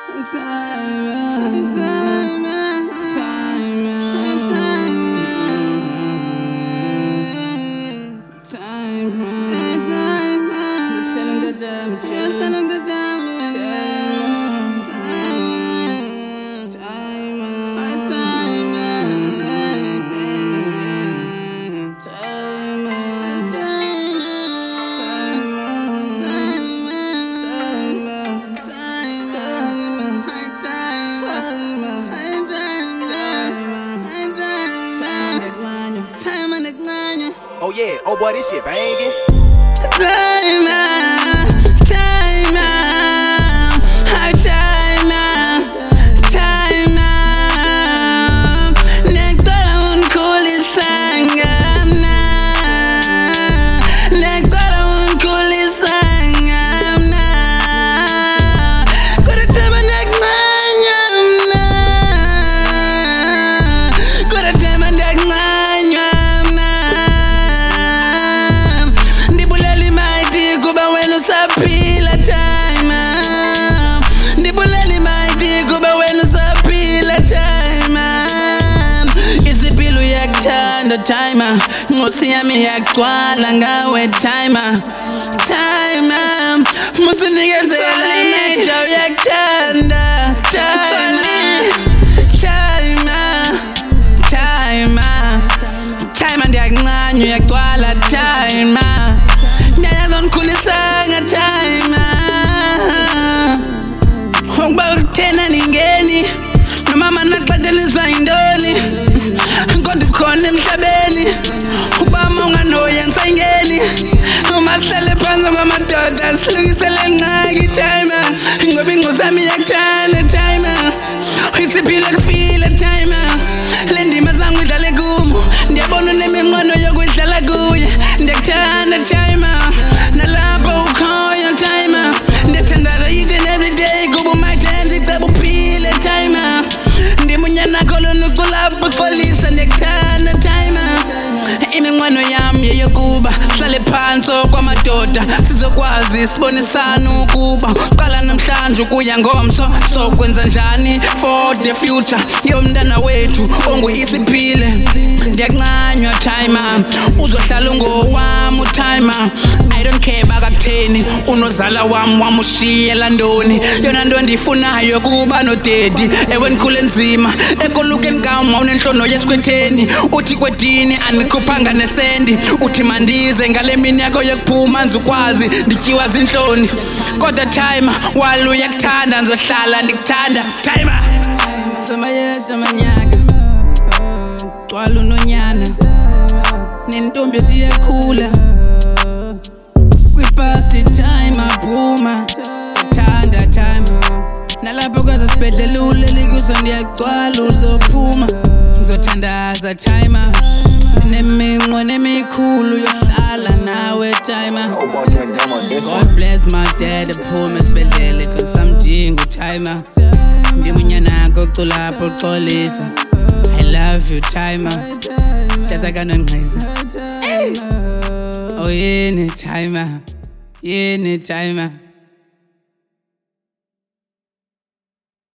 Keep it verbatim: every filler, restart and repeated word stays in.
Oh yeah, oh boy, this shit banging. Time out, time out, high time out, time out. Nekora unkuli sangamna, nekora unkuli sangamna. Kora tema neknanyamna, kora tema neknanyamna. Sapila time, ndibuleli maidi kuba wena sapila time. Isipilu yakuthanda time, ngosi yami yakugcwala ngawe time. Time, musunikezela naija uyakuthanda time. Time, time, time ndiyakuncanya uyagcwala time. Ngikhulisa time ukuba kuthena ningeni noma manaxakeliswa indoli kodwa khona emhlabeni ukuba unganoya ngisayingeni uma sihlale phansi ngamadoda silungisele ngqaki time ngoba ingozi yami yakuthanda time isiphile kufile time le ndima zangu idlale kumo ndiyabona uneminqweno yokudlala kuye ndiyakuthanda time nalapho ukhoyo time ndiyathandaza each and every day kuba umayithenza icebo uphile time ndimunyana kholona uculapho xolisa ndiyakuthanda time iminqweno yami yeyokuba sihlale phansi kwamadoda sizokwazi sibonisana ukuba uqala namhlanje ukuya ngomso sokwenza njani for the future yomntana wethu ongu-isiphile ndiyakuncanywa time uzohlala ungowami utime I don't care bakakutheni unozala wami wamushiyela ntoni yona nto ndifunayo kuba nodedi ewe ndikhule nzima ekolukeni kam wawunenhlono yesikhwetheni uthi kwedini andikhuphanga nesendi uthi mandize ngale mini yakho yokuphuma nzukwazi ndityiwa zintloni kodwa time walo uyakuthanda ndizohlala ndikuthanda time samayeza amanyaka gcwala unonyana nentombi esiyakhula kwipasti time aphuma thanda time nalapho kwaza sibhedlela ulelikuso ndiyagcwala uzophuma ngizothandaza time neminqweno emikhulu yohlala nawe time. God bless my dad aphuma esibhedlela cause samdinga utime ndimunyana koculapho uxolisa I love you time tata kanongqiza oh yini time yini time